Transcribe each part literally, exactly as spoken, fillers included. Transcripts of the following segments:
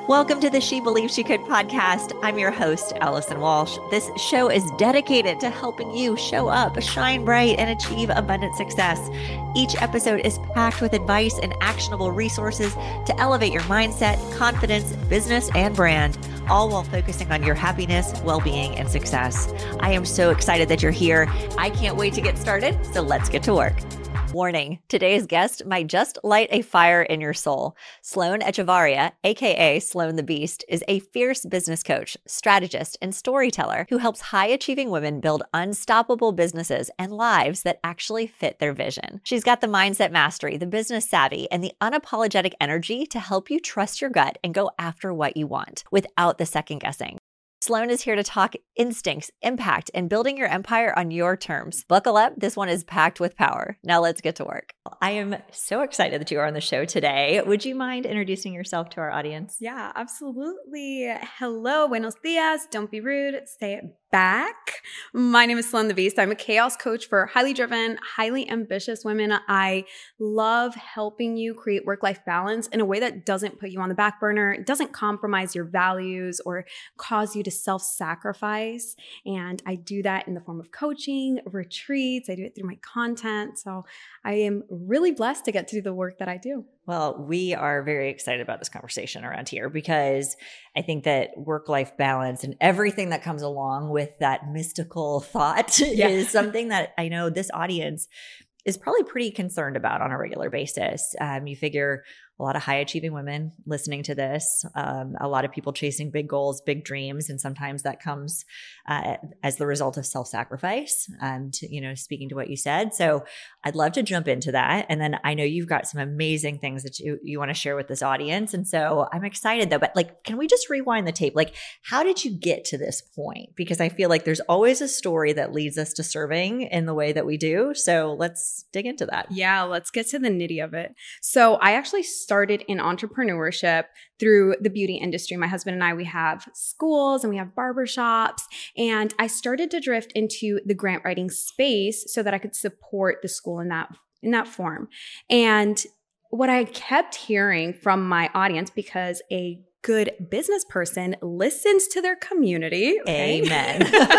Welcome to the She Believed She Could podcast. I'm your host, Allison Walsh. This show is dedicated to helping you show up, shine bright, and achieve abundant success. Each episode is packed with advice and actionable resources to elevate your mindset, confidence, business, and brand, all while focusing on your happiness, well-being, and success. I am so excited that you're here. I can't wait to get started, so let's get to work. Warning, today's guest might just light a fire in your soul. Sloan Echevarria, aka Sloan the Beast, is a fierce business coach, strategist, and storyteller who helps high-achieving women build unstoppable businesses and lives that actually fit their vision. She's got the mindset mastery, the business savvy, and the unapologetic energy to help you trust your gut and go after what you want without the second guessing. Sloan is here to talk instincts, impact, and building your empire on your terms. Buckle up. This one is packed with power. Now let's get to work. I am so excited that you are on the show today. Would you mind introducing yourself to our audience? Yeah, absolutely. Hello, buenos dias. Don't be rude. Say it back. My name is Sloan the Beast. I'm a chaos coach for highly driven, highly ambitious women. I love helping you create work-life balance in a way that doesn't put you on the back burner. It doesn't compromise your values or cause you to self-sacrifice. And I do that in the form of coaching, retreats. I do it through my content. So I am really blessed to get to do the work that I do. Well, we are very excited about this conversation around here because I think that work-life balance and everything that comes along with that mystical thought yeah. is something that I know this audience is probably pretty concerned about on a regular basis. Um, you figure a lot of high-achieving women listening to this, um, a lot of people chasing big goals, big dreams, and sometimes that comes uh, as the result of self-sacrifice, um, to, you know, speaking to what you said. So I'd love to jump into that. And then I know you've got some amazing things that you, you want to share with this audience. And so I'm excited though, but like, can we just rewind the tape? Like, how did you get to this point? Because I feel like there's always a story that leads us to serving in the way that we do. So let's dig into that. Yeah, let's get to the nitty of it. So I actually started in entrepreneurship through the beauty industry. My husband and I, we have schools and we have barbershops. And I started to drift into the grant writing space so that I could support the school in that, in that form. And what I kept hearing from my audience, because a good business person listens to their community. Okay? Amen.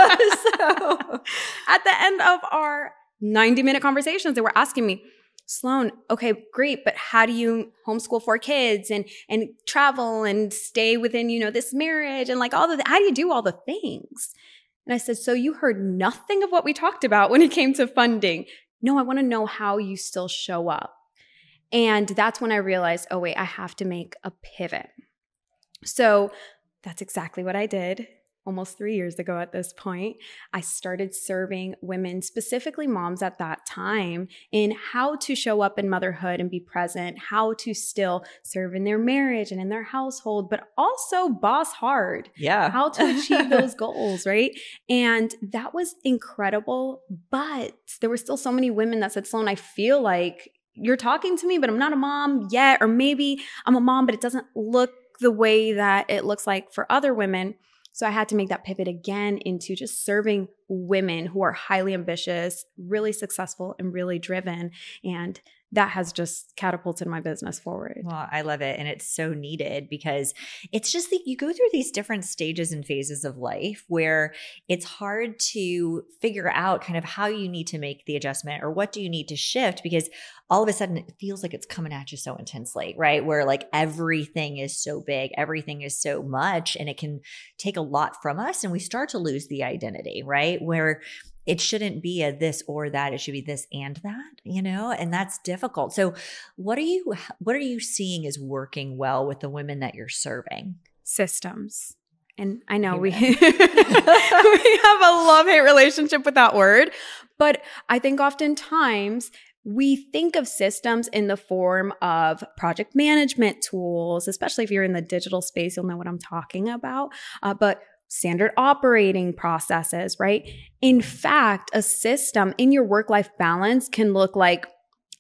So at the end of our ninety minute conversations, they were asking me, Sloan, okay, great, but how do you homeschool four kids and and travel and stay within, you know, this marriage and like all of the, how do you do all the things? And I said, so you heard nothing of what we talked about when it came to funding. No, I want to know how you still show up. And that's when I realized, oh wait, I have to make a pivot. So that's exactly what I did. Almost three years ago at this point, I started serving women, specifically moms at that time, in how to show up in motherhood and be present, how to still serve in their marriage and in their household, but also boss hard. Yeah. How to achieve those goals, right? And that was incredible. But there were still so many women that said, Sloan, I feel like you're talking to me, but I'm not a mom yet. Or maybe I'm a mom, but it doesn't look the way that it looks like for other women. So I had to make that pivot again into just serving women who are highly ambitious, really successful, and really driven. And that has just catapulted my business forward. Well, I love it. And it's so needed because it's just that you go through these different stages and phases of life where it's hard to figure out kind of how you need to make the adjustment or what do you need to shift, because all of a sudden it feels like it's coming at you so intensely, right? Where like everything is so big, everything is so much, and it can take a lot from us. And we start to lose the identity, right? Where it shouldn't be a this or that. It should be this and that, you know, and that's difficult. So what are you, what are you seeing is working well with the women that you're serving? Systems. And I know we, we have a love-hate relationship with that word, but I think oftentimes we think of systems in the form of project management tools, especially if you're in the digital space, you'll know what I'm talking about. Uh, but standard operating processes, right? In fact, a system in your work-life balance can look like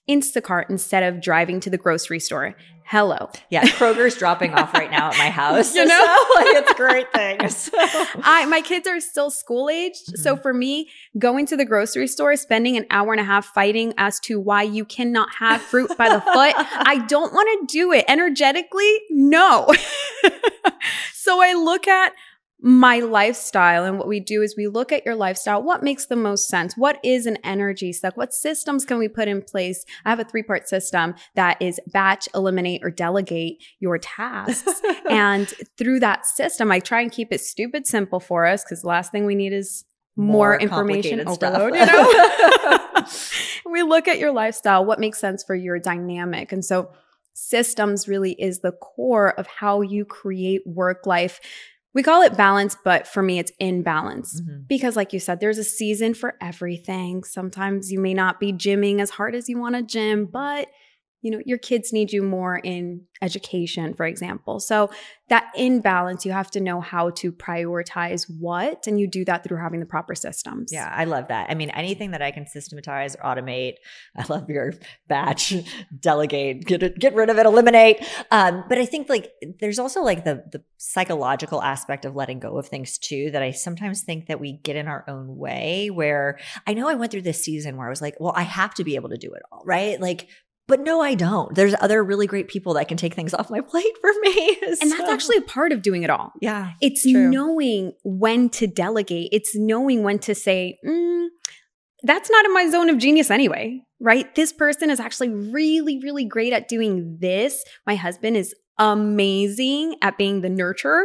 Instacart instead of driving to the grocery store. Hello. Yeah, Kroger's dropping off right now at my house. You know? So, like, it's a great thing. So. I, my kids are still school aged. Mm-hmm. So for me, going to the grocery store, spending an hour and a half fighting as to why you cannot have fruit by the foot, I don't want to do it. Energetically, no. So I look at my lifestyle, and what we do is we look at your lifestyle. What makes the most sense? What is an energy suck? What systems can we put in place? I have a three-part system that is batch, eliminate, or delegate your tasks. And through that system, I try and keep it stupid simple for us, because the last thing we need is more, more information overload. You know? We look at your lifestyle, what makes sense for your dynamic. And so systems really is the core of how you create work life. We call it balance, but for me, it's in balance. Mm-hmm. Because like you said, there's a season for everything. Sometimes you may not be gymming as hard as you want to gym, but you know, your kids need you more in education, for example. So that in balance, you have to know how to prioritize what, and you do that through having the proper systems. Yeah, I love that. I mean, anything that I can systematize or automate, I love your batch, delegate, get it, get rid of it, eliminate. Um, but I think like there's also like the the psychological aspect of letting go of things too, that I sometimes think that we get in our own way, where I know I went through this season where I was like, well, I have to be able to do it all, right? Like, but no, I don't. There's other really great people that can take things off my plate for me. So. And that's actually a part of doing it all. Yeah. It's true. knowing when to delegate. It's knowing when to say, mm, that's not in my zone of genius anyway, right? This person is actually really, really great at doing this. My husband is amazing at being the nurturer.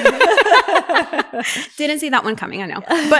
Didn't see that one coming, I know.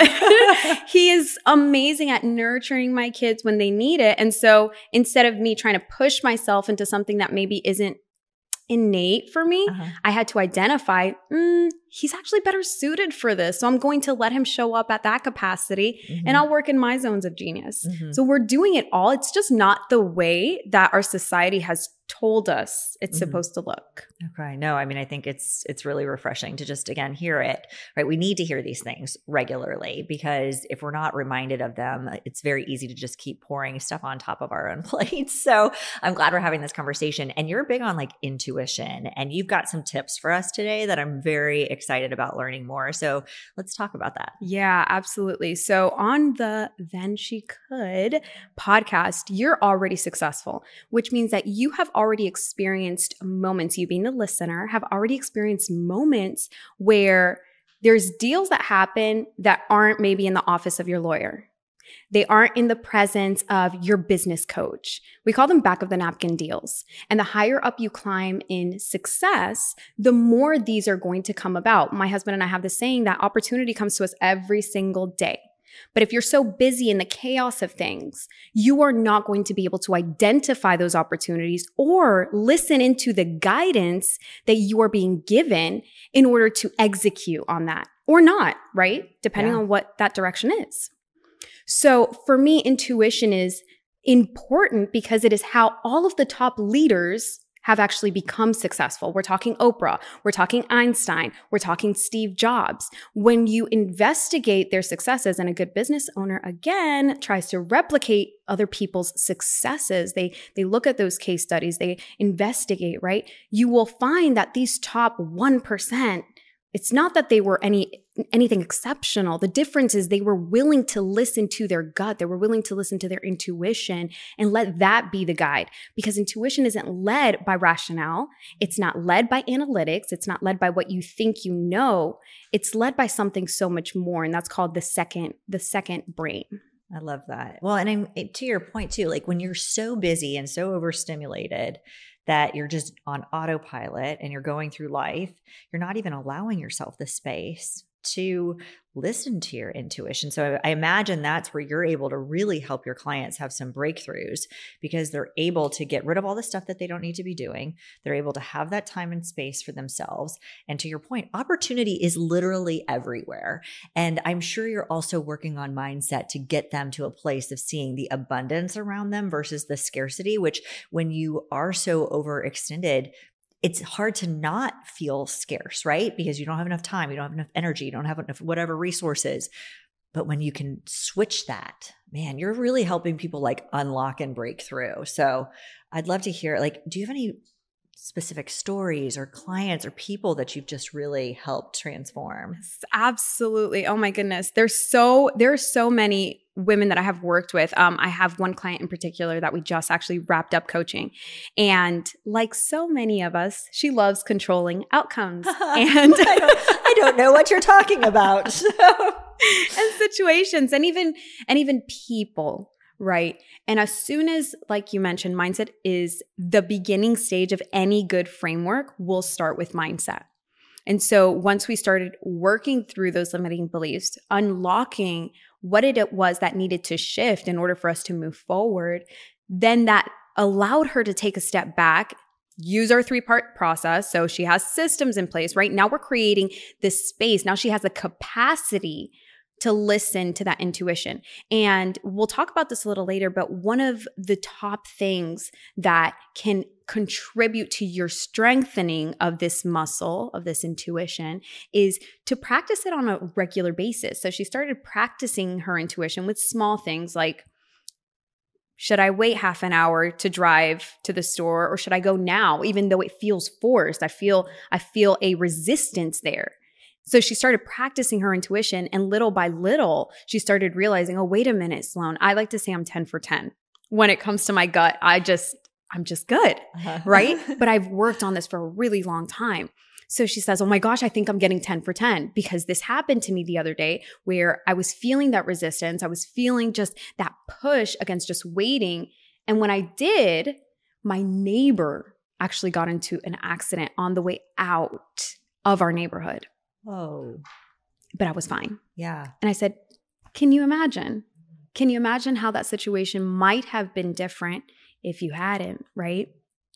But he is amazing at nurturing my kids when they need it. And so instead of me trying to push myself into something that maybe isn't innate for me, uh-huh. I had to identify, mm, he's actually better suited for this. So I'm going to let him show up at that capacity, mm-hmm. and I'll work in my zones of genius. Mm-hmm. So we're doing it all. It's just not the way that our society has told us it's mm-hmm. supposed to look. Okay. No, I mean, I think it's it's really refreshing to just, again, hear it, right? We need to hear these things regularly, because if we're not reminded of them, it's very easy to just keep pouring stuff on top of our own plates. So I'm glad we're having this conversation. And you're big on like intuition, and you've got some tips for us today that I'm very excited about learning more. So let's talk about that. Yeah, absolutely. So on the Then She Could podcast, you're already successful, which means that you have already experienced moments, you being the listener, have already experienced moments where there's deals that happen that aren't maybe in the office of your lawyer. They aren't in the presence of your business coach. We call them back of the napkin deals. And the higher up you climb in success, the more these are going to come about. My husband and I have this saying that opportunity comes to us every single day. But if you're so busy in the chaos of things, you are not going to be able to identify those opportunities or listen into the guidance that you are being given in order to execute on that, or not, right? Depending yeah. on what that direction is. So for me, intuition is important because it is how all of the top leaders have actually become successful. We're talking Oprah, we're talking Einstein, we're talking Steve Jobs. When you investigate their successes, and a good business owner, again, tries to replicate other people's successes, they, they look at those case studies, they investigate, right? You will find that these top one percent, it's not that they were any anything exceptional. The difference is they were willing to listen to their gut. They were willing to listen to their intuition and let that be the guide, because intuition isn't led by rationale. It's not led by analytics. It's not led by what you think you know. It's led by something so much more. And that's called the second, the second brain. I love that. Well, and I'm, to your point too, like when you're so busy and so overstimulated that you're just on autopilot and you're going through life, you're not even allowing yourself the space to listen to your intuition. So I imagine that's where you're able to really help your clients have some breakthroughs, because they're able to get rid of all the stuff that they don't need to be doing. They're able to have that time and space for themselves. And to your point, opportunity is literally everywhere. And I'm sure you're also working on mindset to get them to a place of seeing the abundance around them versus the scarcity, which when you are so overextended, it's hard to not feel scarce, right? Because you don't have enough time, you don't have enough energy, you don't have enough whatever resources. But when you can switch that, man, you're really helping people like unlock and break through. So I'd love to hear, like, do you have any specific stories or clients or people that you've just really helped transform? Absolutely. Oh my goodness. There's so, there's so many women that I have worked with. Um, I have one client in particular that we just actually wrapped up coaching. And like so many of us, she loves controlling outcomes. And I, don't, I don't know what you're talking about. So. And situations and even, and even people. Right. And as soon as, like you mentioned, mindset is the beginning stage of any good framework, we'll start with mindset. And so once we started working through those limiting beliefs, unlocking what it was that needed to shift in order for us to move forward, then that allowed her to take a step back, use our three-part process. So she has systems in place, right? Now we're creating this space. Now she has the capacity to listen to that intuition. And we'll talk about this a little later, but one of the top things that can contribute to your strengthening of this muscle, of this intuition, is to practice it on a regular basis. So she started practicing her intuition with small things like, should I wait half an hour to drive to the store, or should I go now, even though it feels forced? I feel, I feel a resistance there. So she started practicing her intuition, and little by little, she started realizing, oh, wait a minute, Sloan, I like to say I'm ten for ten. When it comes to my gut, I just, I'm just good, uh-huh. right? But I've worked on this for a really long time. So she says, oh my gosh, I think I'm getting ten for ten, because this happened to me the other day where I was feeling that resistance. I was feeling just that push against just waiting. And when I did, my neighbor actually got into an accident on the way out of our neighborhood. Oh, but I was fine. Yeah. And I said, can you imagine? Can you imagine how that situation might have been different if you hadn't, right?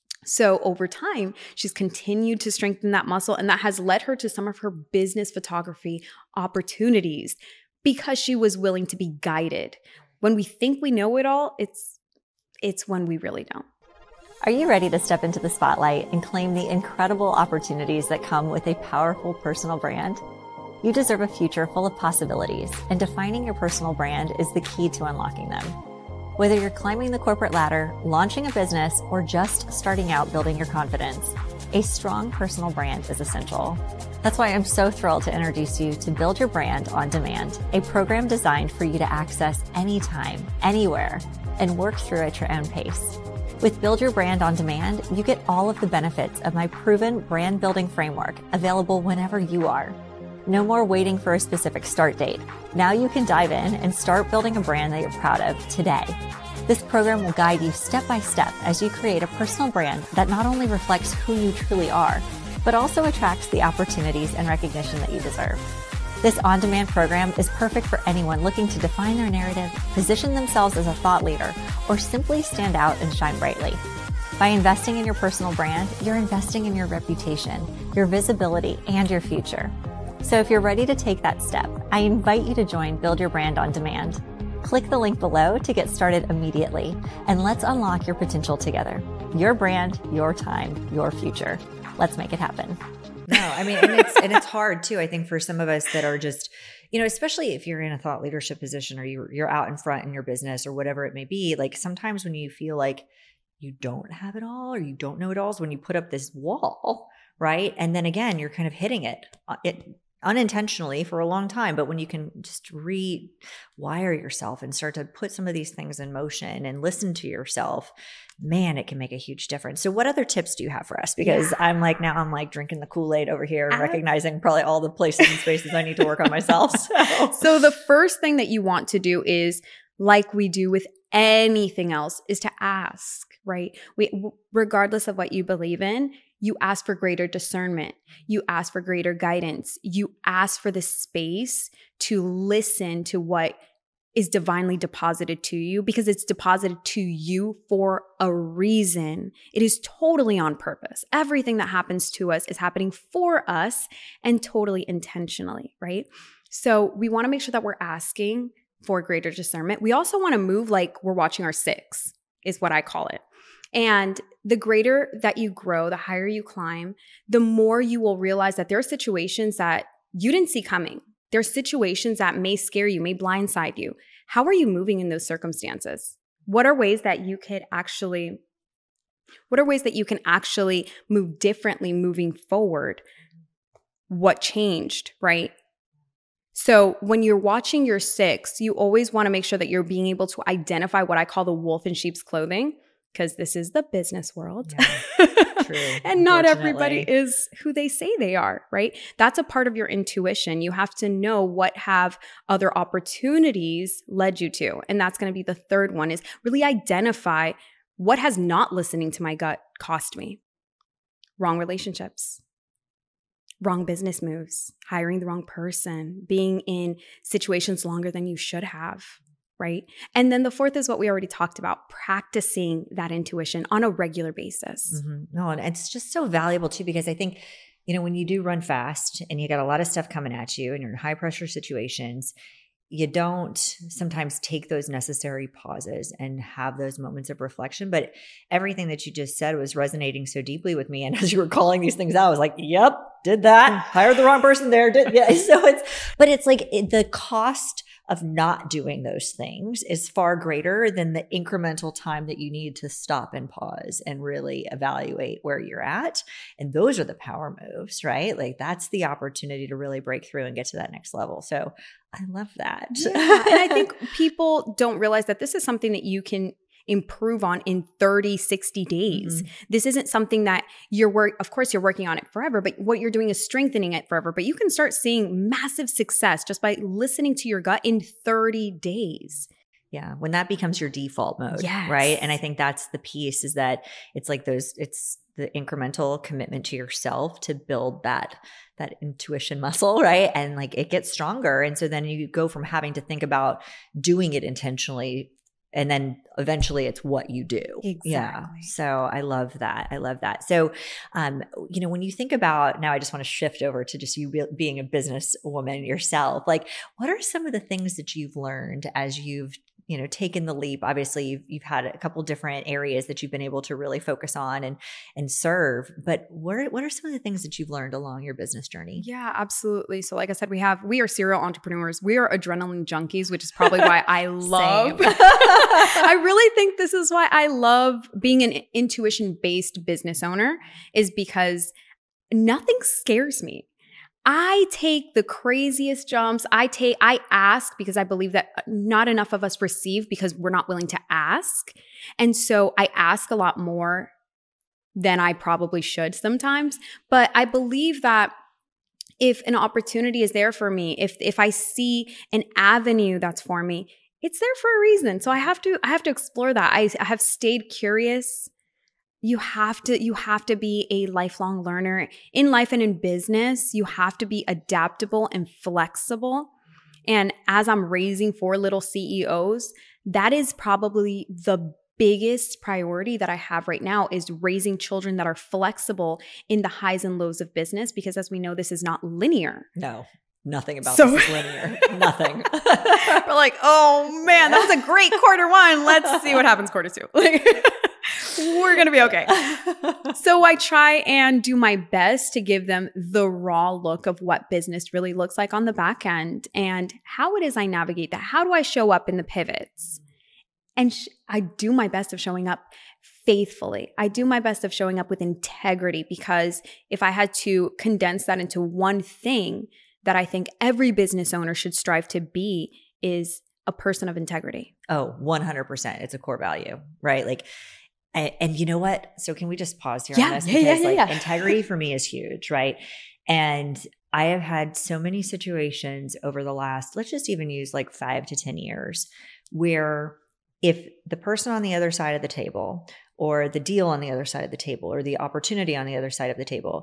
So over time, she's continued to strengthen that muscle, and that has led her to some of her business photography opportunities because she was willing to be guided. When we think we know it all, it's it's when we really don't. Are you ready to step into the spotlight and claim the incredible opportunities that come with a powerful personal brand? You deserve a future full of possibilities, and defining your personal brand is the key to unlocking them. Whether you're climbing the corporate ladder, launching a business, or just starting out building your confidence, a strong personal brand is essential. That's why I'm so thrilled to introduce you to Build Your Brand on Demand, a program designed for you to access anytime, anywhere, and work through at your own pace. With Build Your Brand on Demand, you get all of the benefits of my proven brand building framework available whenever you are. No more waiting for a specific start date. Now you can dive in and start building a brand that you're proud of today. This program will guide you step by step as you create a personal brand that not only reflects who you truly are, but also attracts the opportunities and recognition that you deserve. This on-demand program is perfect for anyone looking to define their narrative, position themselves as a thought leader, or simply stand out and shine brightly. By investing in your personal brand, you're investing in your reputation, your visibility, and your future. So if you're ready to take that step, I invite you to join Build Your Brand on Demand. Click the link below to get started immediately, and let's unlock your potential together. Your brand, your time, your future. Let's make it happen. No, I mean, and it's and it's hard too, I think, for some of us that are just, you know, especially if you're in a thought leadership position or you're, you're out in front in your business or whatever it may be, like sometimes when you feel like you don't have it all or you don't know it all is when you put up this wall, right? And then again, you're kind of hitting it, it unintentionally for a long time. But when you can just rewire yourself and start to put some of these things in motion and listen to yourself, man, it can make a huge difference. So what other tips do you have for us? Because yeah. I'm like, now I'm like drinking the Kool-Aid over here and I, recognizing probably all the places and spaces I need to work on myself. So. so the first thing that you want to do is, like we do with anything else, is to ask, right? We, regardless of what you believe in, you ask for greater discernment. You ask for greater guidance. You ask for the space to listen to what is divinely deposited to you, because it's deposited to you for a reason. It is totally on purpose. Everything that happens to us is happening for us and totally intentionally, right? So we want to make sure that we're asking for greater discernment. We also want to move like we're watching our six, is what I call it. And the greater that you grow, the higher you climb, the more you will realize that there are situations that you didn't see coming. There are situations that may scare you, may blindside you. how are you moving in those circumstances? What are ways that you could actually, what are ways that you can actually move differently moving forward? What changed, right? So when you're watching your six, you always want to make sure that you're being able to identify what I call the wolf in sheep's clothing, because this is the business world. Yeah, true. And not everybody is who they say they are, right? That's a part of your intuition. You have to know what have other opportunities led you to. And that's going to be the third one, is really identify what has not listening to my gut cost me. Wrong relationships, wrong business moves, hiring the wrong person, being in situations longer than you should have, right? And then the fourth is what we already talked about, practicing that intuition on a regular basis. Mm-hmm. No, and it's just so valuable too, because I think, you know, when you do run fast and you got a lot of stuff coming at you and you're in high pressure situations, you don't sometimes take those necessary pauses and have those moments of reflection. But everything that you just said was resonating so deeply with me. And as you were calling these things out, I was like, yep, did that. Hired the wrong person there. Did, yeah. So it's, but it's like it, the cost of not doing those things is far greater than the incremental time that you need to stop and pause and really evaluate where you're at. And those are the power moves, right? Like that's the opportunity to really break through and get to that next level. So I love that. Yeah. And I think people don't realize that this is something that you can improve on in thirty, sixty days. Mm-hmm. This isn't something that you're work. Of course, you're working on it forever, but what you're doing is strengthening it forever. But you can start seeing massive success just by listening to your gut in thirty days. Yeah. When that becomes your default mode, yes. right? And I think that's the piece, is that it's like those, it's the incremental commitment to yourself to build that, that intuition muscle, right? And like it gets stronger. And so then you go from having to think about doing it intentionally, and then eventually it's what you do. Exactly. Yeah. So I love that. I love that. So, um, you know, when you think about, now I just want to shift over to just you be, being a business woman yourself, like what are some of the things that you've learned as you've, you know, taken the leap? Obviously you've, you've had a couple different areas that you've been able to really focus on and, and serve, but what are, what are some of the things that you've learned along your business journey? Yeah, absolutely. So like I said, we have, we are serial entrepreneurs. We are adrenaline junkies, which is probably why I love, I really think this is why I love being an intuition-based business owner, is because nothing scares me. I take the craziest jumps. I take, I ask because I believe that not enough of us receive because we're not willing to ask. And so I ask a lot more than I probably should sometimes. But I believe that if an opportunity is there for me, if if I see an avenue that's for me, it's there for a reason. So I have to, I have to explore that. I, I have stayed curious. You have to, you have to be a lifelong learner in life and in business. You have to be adaptable and flexible. And as I'm raising four little C E Os, that is probably the biggest priority that I have right now, is raising children that are flexible in the highs and lows of business. Because as we know, this is not linear. No. Nothing about so, this is linear. Nothing. We're like, oh man, that was a great quarter one. Let's see what happens quarter two. Like, we're going to be okay. So I try and do my best to give them the raw look of what business really looks like on the back end and how it is I navigate that. How do I show up in the pivots? And sh- I do my best of showing up faithfully. I do my best of showing up with integrity, because if I had to condense that into one thing that I think every business owner should strive to be, is a person of integrity. Oh, one hundred percent. It's a core value, right? Like, and, and you know what? So can we just pause here yeah, on this? Yeah, because yeah, yeah, like yeah. integrity for me is huge, right? And I have had so many situations over the last, let's just even use like five to ten years, where if the person on the other side of the table, or the deal on the other side of the table, or the opportunity on the other side of the table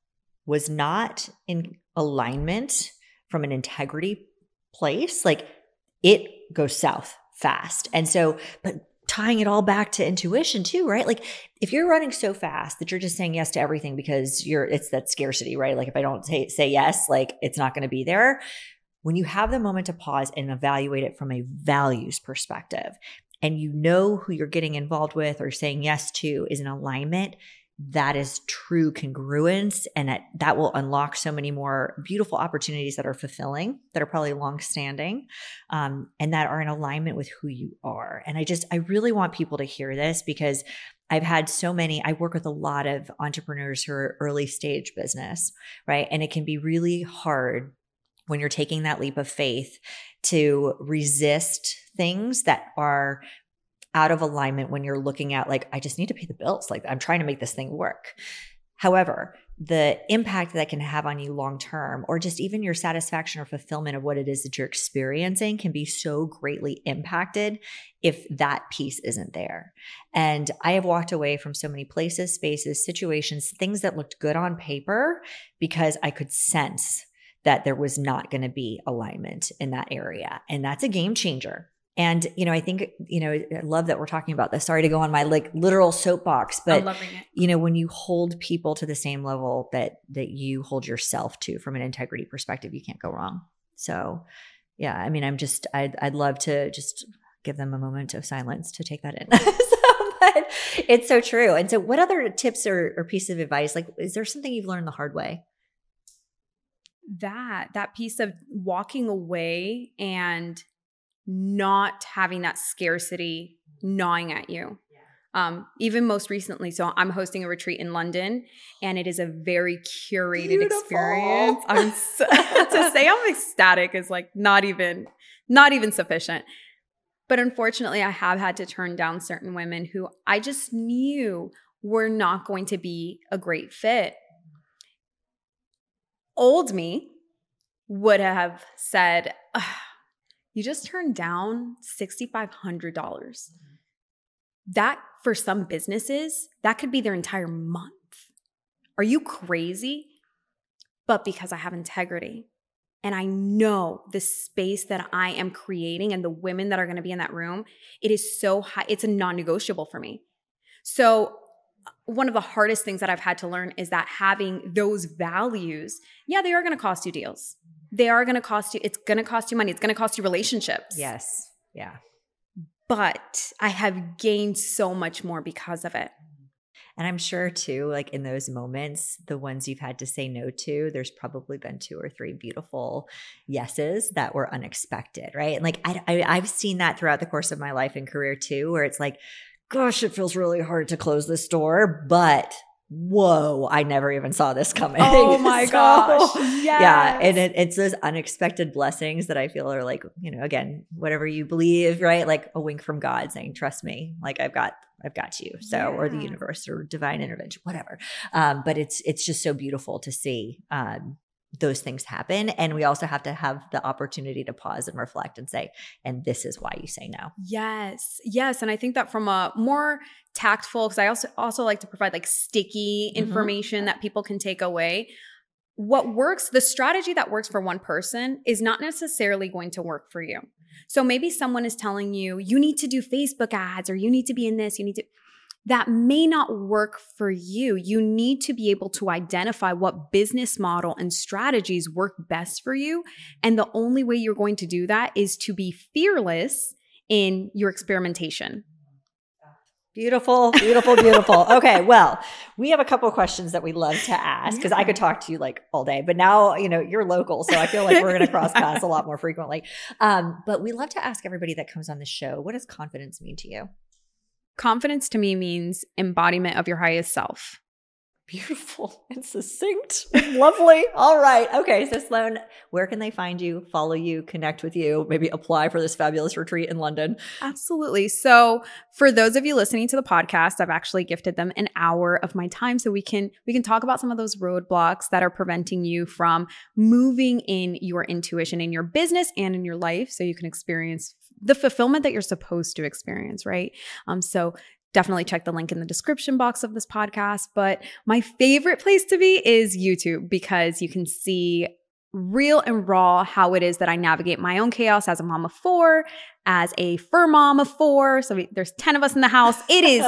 was not in alignment from an integrity place, like it goes south fast. And so, but tying it all back to intuition too, right? Like if you're running so fast that you're just saying yes to everything because you're, it's that scarcity, right? Like if I don't say, say yes, like it's not going to be there. When you have the moment to pause and evaluate it from a values perspective, and you know who you're getting involved with or saying yes to is in alignment, that is true congruence, and that, that will unlock so many more beautiful opportunities that are fulfilling, that are probably long-standing, um, and that are in alignment with who you are. And I just, I really want people to hear this, because I've had so many, I work with a lot of entrepreneurs who are early stage business, right? And it can be really hard when you're taking that leap of faith to resist things that are out of alignment when you're looking at like, I just need to pay the bills. Like I'm trying to make this thing work. However, the impact that can have on you long-term, or just even your satisfaction or fulfillment of what it is that you're experiencing, can be so greatly impacted if that piece isn't there. And I have walked away from so many places, spaces, situations, things that looked good on paper because I could sense that there was not going to be alignment in that area. And that's a game changer. And, you know, I think, you know, I love that we're talking about this. Sorry to go on my like literal soapbox, but, I'm loving it. You know, when you hold people to the same level that, that you hold yourself to from an integrity perspective, you can't go wrong. So yeah, I mean, I'm just, I'd, I'd love to just give them a moment of silence to take that in. so, but it's so true. And so what other tips or, or piece of advice, like, is there something you've learned the hard way? That, that piece of walking away and not having that scarcity gnawing at you. Yeah. Um, even most recently, so I'm hosting a retreat in London, and it is a very curated Beautiful. experience. I'm so, to say I'm ecstatic is like not even, not even sufficient. But unfortunately, I have had to turn down certain women who I just knew were not going to be a great fit. Old me would have said, ugh, you just turned down six thousand five hundred dollars. That, for some businesses, that could be their entire month. Are you crazy? But because I have integrity and I know the space that I am creating and the women that are going to be in that room, it is so high. It's a non-negotiable for me. So one of the hardest things that I've had to learn is that having those values, yeah, they are going to cost you deals. They are going to cost you, it's going to cost you money. It's going to cost you relationships. Yes. Yeah. But I have gained so much more because of it. And I'm sure too, like in those moments, the ones you've had to say no to, there's probably been two or three beautiful yeses that were unexpected, right? And like I, I, I've seen that throughout the course of my life and career too, where it's like, gosh, it feels really hard to close this door, but whoa, I never even saw this coming. Oh my so, gosh. Yes. Yeah. And it, it's those unexpected blessings that I feel are like, you know, again, whatever you believe, right? Like a wink from God saying, trust me, like I've got, I've got you. So, yeah. Or the universe or divine intervention, whatever. Um, but it's, it's just so beautiful to see, um, those things happen. And we also have to have the opportunity to pause and reflect and say, and this is why you say no. Yes. Yes. And I think that from a more tactful, because I also also like to provide like sticky information mm-hmm. that people can take away. What works, the strategy that works for one person is not necessarily going to work for you. So maybe someone is telling you, you need to do Facebook ads, or you need to be in this, you need to, that may not work for you. You need to be able to identify what business model and strategies work best for you. And the only way you're going to do that is to be fearless in your experimentation. Beautiful, beautiful, beautiful. Okay, well, we have a couple of questions that we love to ask, because yeah. I could talk to you like all day, but now, you know, you're local, so I feel like we're going to cross paths a lot more frequently. Um, but we love to ask everybody that comes on the show, what does confidence mean to you? Confidence to me means embodiment of your highest self. Beautiful and succinct. Lovely. All right. Okay. So Sloan, where can they find you, follow you, connect with you, maybe apply for this fabulous retreat in London? Absolutely. So for those of you listening to the podcast, I've actually gifted them an hour of my time so we can we can talk about some of those roadblocks that are preventing you from moving in your intuition in your business and in your life, so you can experience the fulfillment that you're supposed to experience, right? Um, so definitely check the link in the description box of this podcast. But my favorite place to be is YouTube, because you can see real and raw how it is that I navigate my own chaos as a mom of four, as a fur mom of four. So we, there's ten of us in the house. It is,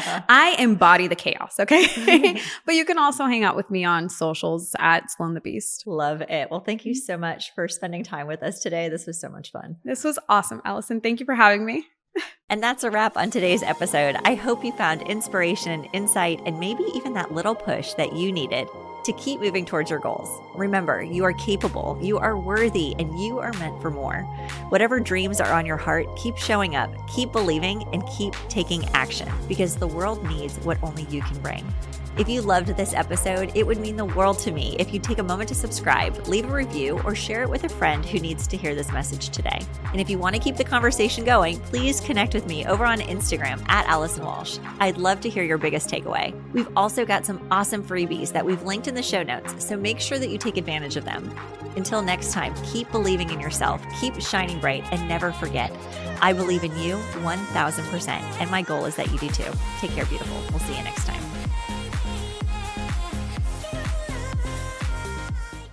I embody the chaos, okay? But you can also hang out with me on socials at Sloan the Beast. Love it. Well, thank you so much for spending time with us today. This was so much fun. This was awesome, Allison. Thank you for having me. And that's a wrap on today's episode. I hope you found inspiration, insight, and maybe even that little push that you needed to keep moving towards your goals. Remember, you are capable, you are worthy, and you are meant for more. Whatever dreams are on your heart, keep showing up, keep believing, and keep taking action, because the world needs what only you can bring. If you loved this episode, it would mean the world to me if you'd take a moment to subscribe, leave a review, or share it with a friend who needs to hear this message today. And if you want to keep the conversation going, please connect with me over on Instagram at Allison Walsh. I'd love to hear your biggest takeaway. We've also got some awesome freebies that we've linked in the show notes, so make sure that you take advantage of them. Until next time, keep believing in yourself, keep shining bright, and never forget, I believe in you one thousand percent, and my goal is that you do too. Take care, beautiful. We'll see you next time.